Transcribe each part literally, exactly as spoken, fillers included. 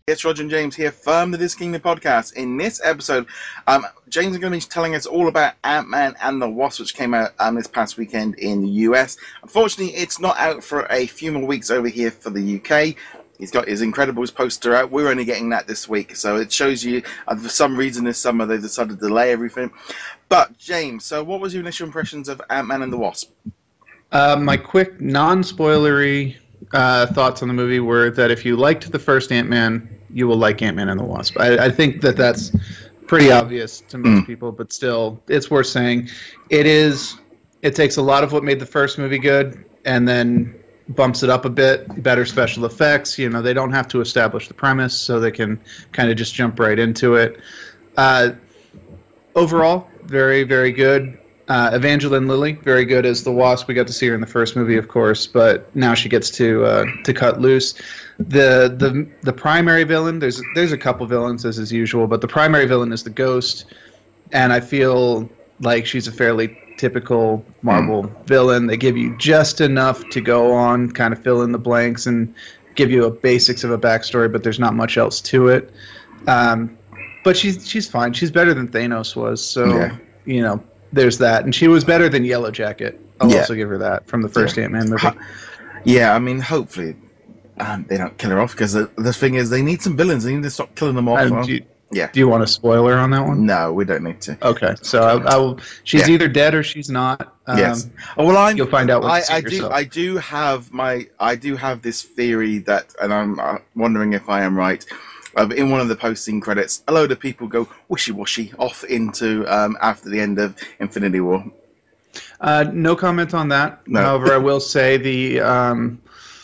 It's Roger and James here from the This Kingdom podcast. In this episode, um, James is going to be telling us all about Ant-Man and the Wasp, which came out um, this past weekend in the U S. Unfortunately, it's not out for a few more weeks over here for the U K. He's got his Incredibles poster out. We're only getting that this week, so it shows you, uh, for some reason this summer, they've decided to delay everything. But, James, so what was your initial impressions of Ant-Man and the Wasp? Uh, my quick, non-spoilery uh, thoughts on the movie were that if you liked the first Ant-Man, you will like Ant-Man and the Wasp. I, I think that that's pretty obvious to most mm. people, but still, it's worth saying. It is. It takes a lot of what made the first movie good, and then bumps it up a bit. Better special effects. You know, they don't have to establish the premise, so they can kind of just jump right into it. Uh, overall, very, very good. Uh, Evangeline Lilly, very good as the Wasp. We got to see her in the first movie, of course, but now she gets to uh, to cut loose. The the the primary villain, there's there's a couple villains as is usual, but the primary villain is the Ghost, and I feel like she's a fairly typical Marvel mm. villain. They give you just enough to go on, kind of fill in the blanks, and give you a basics of a backstory, but there's not much else to it. Um, but she's she's fine. She's better than Thanos was, so yeah. you know. There's that, and she was better than Yellow Jacket. I'll yeah. also give her that from the first yeah. Ant-Man movie. Yeah, I mean, hopefully um, they don't kill her off, because the, the thing is, they need some villains. They need to stop killing them off. Um, do you, yeah. Do you want a spoiler on that one? No, we don't need to. Okay, so I, I will. She's yeah. either dead or she's not. Um, yes. Oh, well, I'm, you'll find out. What I, I do. yourself. I do have my. I do have this theory that, and I'm uh, wondering if I am right. Uh, in one of the posting credits, a load of people go wishy-washy off into um, after the end of Infinity War. Uh, no comment on that. No. However, I will say the um,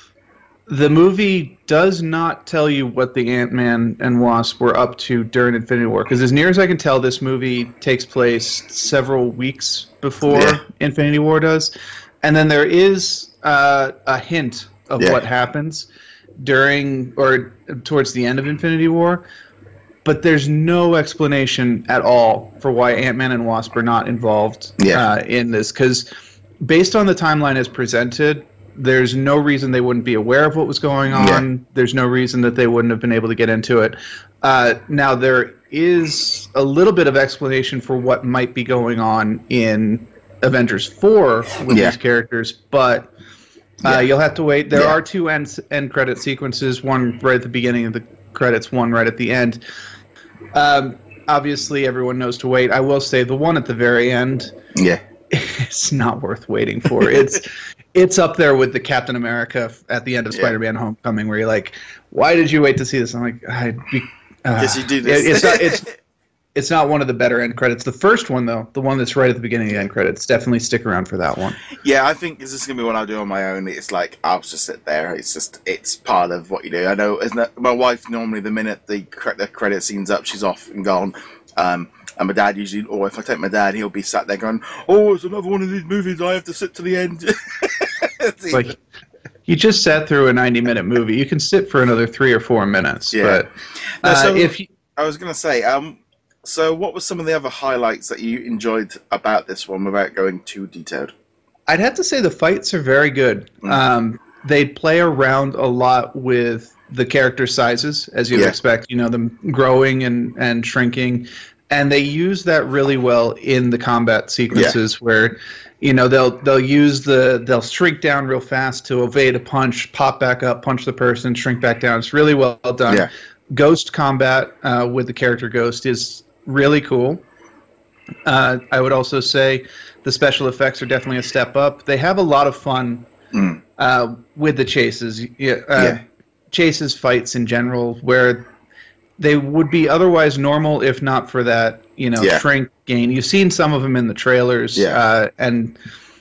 the movie does not tell you what the Ant-Man and Wasp were up to during Infinity War, because as near as I can tell, this movie takes place several weeks before yeah. Infinity War does, and then there is uh, a hint of yeah. what happens during or towards the end of Infinity War, but there's no explanation at all for why Ant-Man and Wasp are not involved yeah. uh, in this, because based on the timeline as presented, there's no reason they wouldn't be aware of what was going on. Yeah. There's no reason that they wouldn't have been able to get into it. Uh, now, there is a little bit of explanation for what might be going on in Avengers four with yeah. these characters, but Uh, yeah. you'll have to wait. There yeah. are two end, end credit sequences, one right at the beginning of the credits, one right at the end. Um, obviously, everyone knows to wait. I will say the one at the very end, yeah, it's not worth waiting for. It's it's up there with the Captain America at the end of yeah. Spider-Man Homecoming, where you're like, why did you wait to see this? I'm like, I be, uh, yes, you do this. It, it's not, it's, It's not one of the better end credits. The first one, though, the one that's right at the beginning of the end credits, definitely stick around for that one. Yeah, I think this is going to be what I'll do on my own. It's like, I'll just sit there. It's just, it's part of what you do. I know, isn't it? My wife, normally, the minute the, cre- the credit scene's up, she's off and gone. Um, and my dad usually, or if I take my dad, he'll be sat there going, oh, it's another one of these movies. I have to sit to the end. Like, you just sat through a ninety-minute movie. You can sit for another three or four minutes. Yeah. But uh, no, so if you, I was going to say, um, so what were some of the other highlights that you enjoyed about this one without going too detailed? I'd have to say the fights are very good. Mm. Um, they play around a lot with the character sizes, as you'd yeah. expect, you know, them growing and, and shrinking. And they use that really well in the combat sequences yeah. where, you know, they'll they'll use the, they'll shrink down real fast to evade a punch, pop back up, punch the person, shrink back down. It's really well done. Yeah. Ghost combat uh, with the character Ghost is really cool. Uh, I would also say the special effects are definitely a step up. They have a lot of fun mm. uh, with the chases. Yeah, uh, yeah. Chases, fights in general, where they would be otherwise normal if not for that, you know, yeah. shrink gain. You've seen some of them in the trailers. Yeah. Uh, and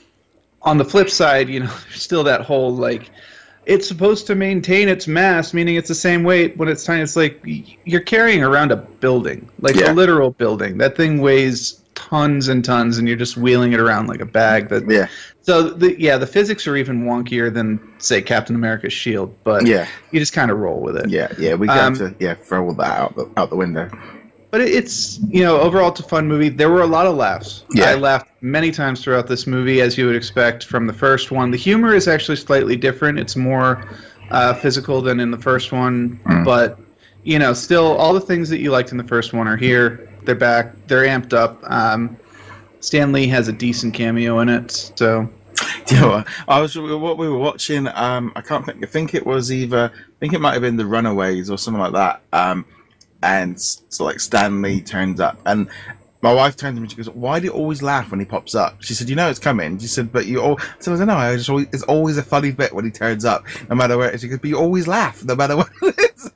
on the flip side, you know, there's still that whole, like, it's supposed to maintain its mass, meaning it's the same weight when it's tiny. It's like you're carrying around a building, like yeah. a literal building. That thing weighs tons and tons, and you're just wheeling it around like a bag. That yeah. So the, yeah, the physics are even wonkier than say Captain America's shield, but yeah. you just kind of roll with it. Yeah, yeah, we got um, to yeah throw all that out the, out the window. But it's, you know, overall it's a fun movie. There were a lot of laughs. Yeah. I laughed many times throughout this movie, as you would expect from the first one. The humor is actually slightly different. It's more uh, physical than in the first one, mm. but you know, still all the things that you liked in the first one are here. They're back. They're amped up. Um, Stan Lee has a decent cameo in it, so. You know, I was what we were watching. Um, I can't think. I think it was either. I think it might have been The Runaways or something like that. Um, and so like Stan Lee turns up, and my wife turned to me. She goes, "Why do you always laugh when he pops up?" She said, "You know it's coming." She said, "But you all." So I said, "No, I just always, it's always a funny bit when he turns up, no matter where." She goes, "But you always laugh, no matter what it is."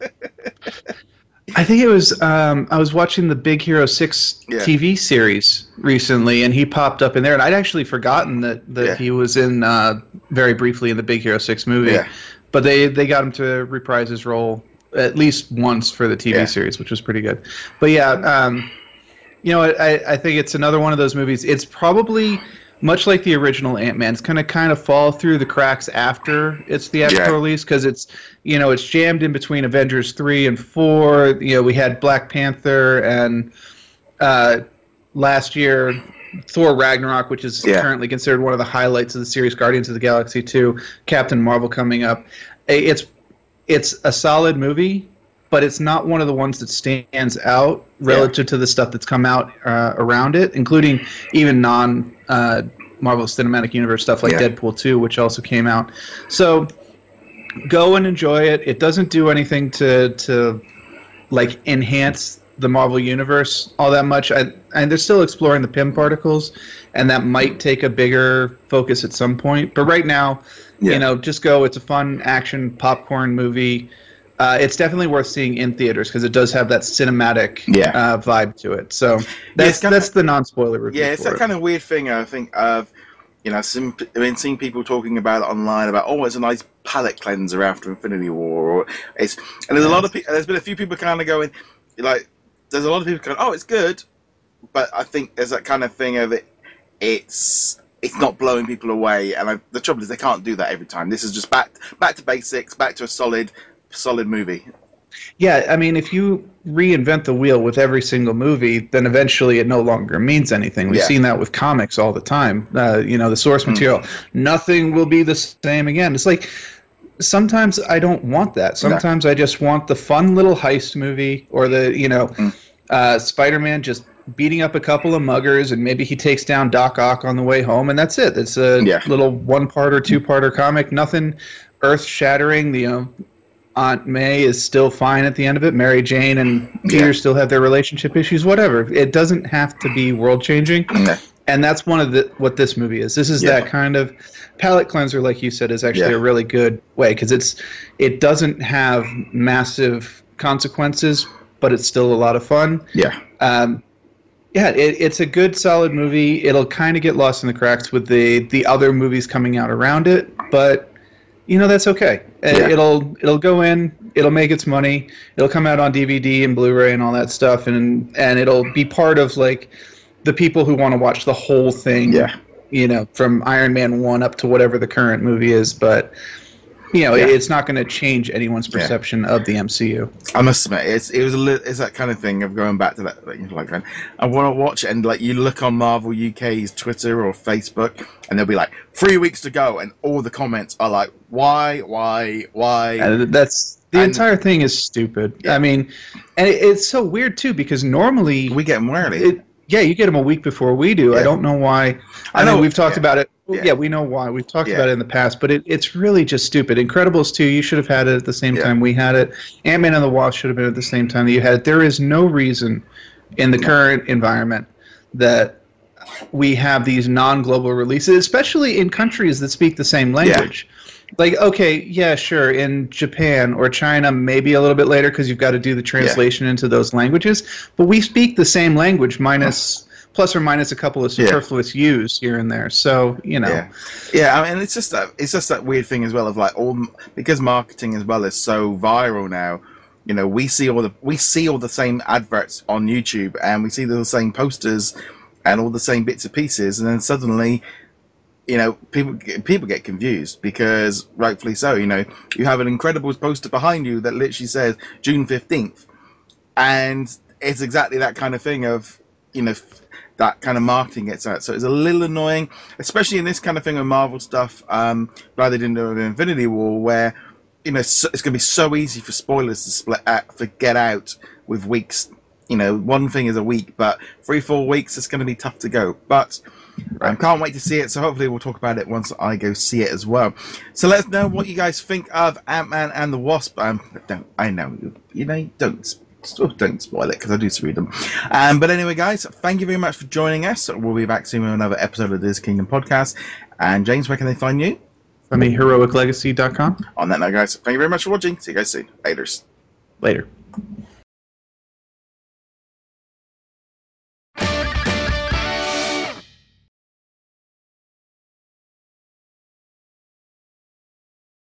I think it was. Um, I was watching the Big Hero Six yeah. T V series recently, and he popped up in there, and I'd actually forgotten that, that yeah. he was in uh, very briefly in the Big Hero Six movie. Yeah. But they, they got him to reprise his role at least once for the T V yeah. series, which was pretty good. But yeah, um, you know, I, I think it's another one of those movies. It's probably much like the original Ant-Man. It's going to kind of fall through the cracks after its theatrical yeah. release because it's, you know, it's jammed in between Avengers three and four. You know, we had Black Panther and uh, last year Thor Ragnarok, which is yeah. currently considered one of the highlights of the series, Guardians of the Galaxy two, Captain Marvel coming up. It's it's a solid movie, but it's not one of the ones that stands out relative yeah. to the stuff that's come out uh, around it, including even non uh, Marvel Cinematic Universe stuff like yeah. Deadpool two, which also came out. So go and enjoy it. It doesn't do anything to to like enhance the Marvel Universe all that much. I, and they're still exploring the P I M particles, and that might take a bigger focus at some point. But right now, yeah. you know, just go. It's a fun action popcorn movie. Uh, it's definitely worth seeing in theaters because it does have that cinematic yeah. uh, vibe to it. So that's yeah, that's of, the non-spoiler review. Yeah, it's for that it. kind of weird thing. I think of, you know, some, I mean, seeing people talking about it online about, oh, it's a nice palate cleanser after Infinity War, or it's, and there's yes. a lot of people. There's been a few people kind of going, like, there's a lot of people going, oh, it's good, but I think there's that kind of thing of it. It's it's not blowing people away, and I, the trouble is they can't do that every time. This is just back back to basics, back to a solid. solid movie. Yeah, I mean, if you reinvent the wheel with every single movie, then eventually it no longer means anything. We've yeah. seen that with comics all the time. Uh, you know, the source material. Mm. Nothing will be the same again. It's like, sometimes I don't want that. Sometimes no. I just want the fun little heist movie, or the, you know, mm. uh, Spider-Man just beating up a couple of muggers, and maybe he takes down Doc Ock on the way home, and that's it. It's a yeah. little one-part or two-parter comic. Nothing earth-shattering, you know. Aunt May is still fine at the end of it. Mary Jane and Peter yeah. still have their relationship issues. Whatever. It doesn't have to be world changing, yeah. and that's one of the what this movie is. This is yeah. that kind of palate cleanser, like you said, is actually yeah. a really good way because it's it doesn't have massive consequences, but it's still a lot of fun. Yeah. Um, yeah, it, it's a good, solid movie. It'll kind of get lost in the cracks with the the other movies coming out around it, but. You know, that's okay. Yeah. It'll it'll go in, it'll make its money, it'll come out on D V D and Blu-ray and all that stuff, and and it'll be part of like the people who want to watch the whole thing. Yeah. You know, from Iron Man one up to whatever the current movie is, but you know, yeah. it's not going to change anyone's perception yeah. of the M C U. I must admit, it's it was a li- it's that kind of thing of going back to that. Like, like I want to watch it, and like you look on Marvel U K's Twitter or Facebook, and they'll be like three weeks to go, and all the comments are like, why, why, why? Uh, that's the and, entire thing is stupid. Yeah. I mean, and it, it's so weird too because normally we get them early. It, yeah, you get them a week before we do. Yeah. I don't know why. I, I know we've talked yeah. about it. Yeah. yeah, we know why. We've talked yeah. about it in the past, but it, it's really just stupid. Incredibles two, you should have had it at the same yeah. time we had it. Ant-Man and the Wasp should have been at the same time that you had it. There is no reason in the current environment that we have these non-global releases, especially in countries that speak the same language. Yeah. Like, okay, yeah, sure, in Japan or China, maybe a little bit later because you've got to do the translation yeah. into those languages, but we speak the same language minus... plus or minus a couple of superfluous yeah. U's here and there. So, you know. Yeah. yeah, I mean, it's just that it's just that weird thing as well of like all because marketing as well is so viral now. You know, we see all the we see all the same adverts on YouTube, and we see the same posters and all the same bits and pieces, and then suddenly, you know, people people get confused because rightfully so. You know, you have an Incredibles poster behind you that literally says June fifteenth, and it's exactly that kind of thing of, you know, that kind of marketing gets out. So it's a little annoying, especially in this kind of thing with Marvel stuff. Um, glad they didn't do it with Infinity War, where you know, so, it's going to be so easy for spoilers to split out, for get out with weeks. You know, one thing is a week, but three, four weeks, it's going to be tough to go. But I um, can't wait to see it. So hopefully we'll talk about it once I go see it as well. So let us know what you guys think of Ant-Man and the Wasp. Um, don't I know you, you know don't don't spoil it because I do read them. Um, but anyway, guys, thank you very much for joining us. We'll be back soon with another episode of This Kingdom podcast. And James, where can they find you? Find me heroic legacy dot com. On that note, guys, thank you very much for watching. See you guys soon. Laters. Later.